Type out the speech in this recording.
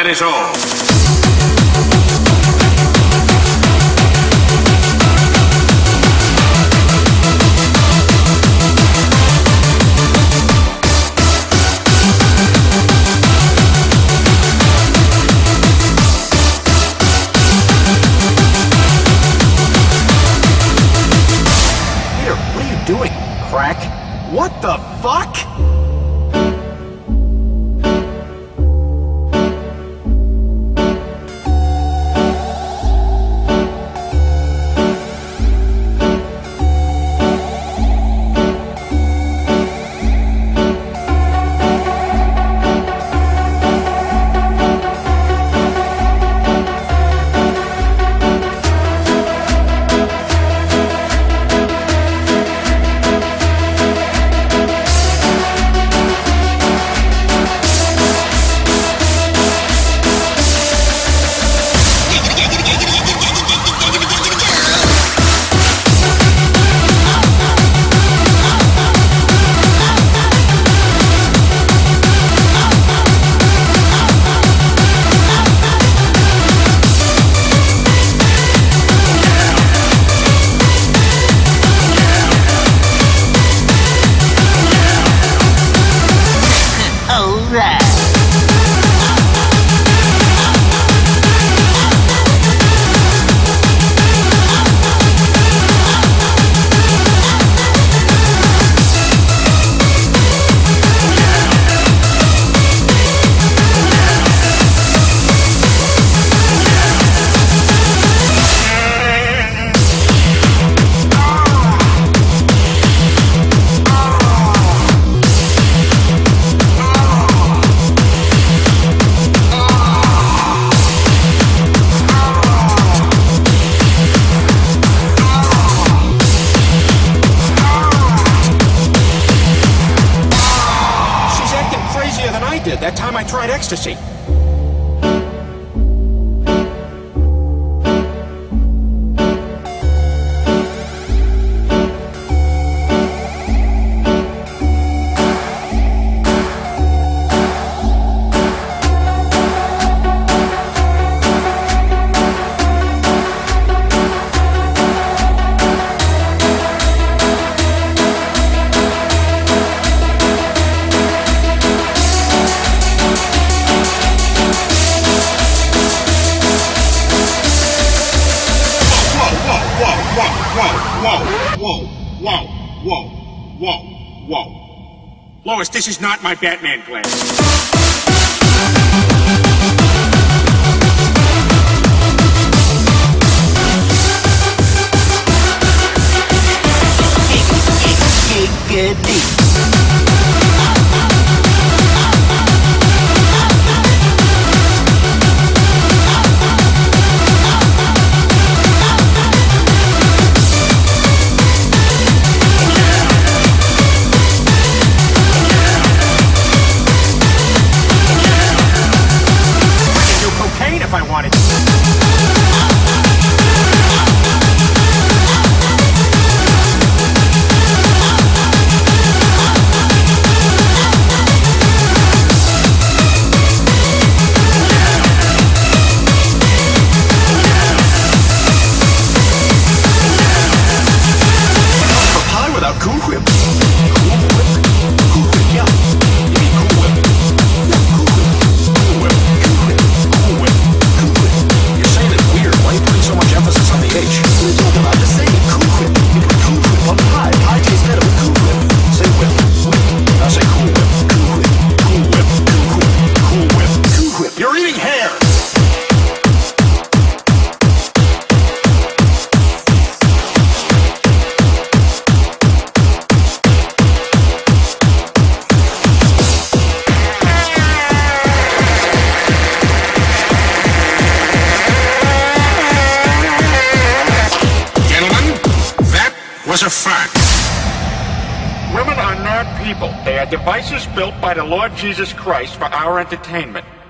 That is all. Peter, what are you doing? Crack? What the fuck? That time I tried ecstasy. Whoa. Lois, this is not my Batman plan. If I wanted. A pie without Cool Whip. Cool Whip? Cool Whip, yeah. You mean Cool Whip? Yeah, Cool Whip. Cool Whip. Cool Whip. Cool Whip. Cool Whip. You're saying it weird. Why are you putting so much emphasis on the H? What are you talking about? Just say it. Cool Whip. You put Cool Whip on pie. Pie tastes better with Cool Whip. Say whip. Whip. Now say Cool Whip. Cool Whip. Cool Whip. Cool Whip. Cool Whip. Cool Whip. You're eating hair. Was a fact. Women are not people. They are devices built by the Lord Jesus Christ for our entertainment.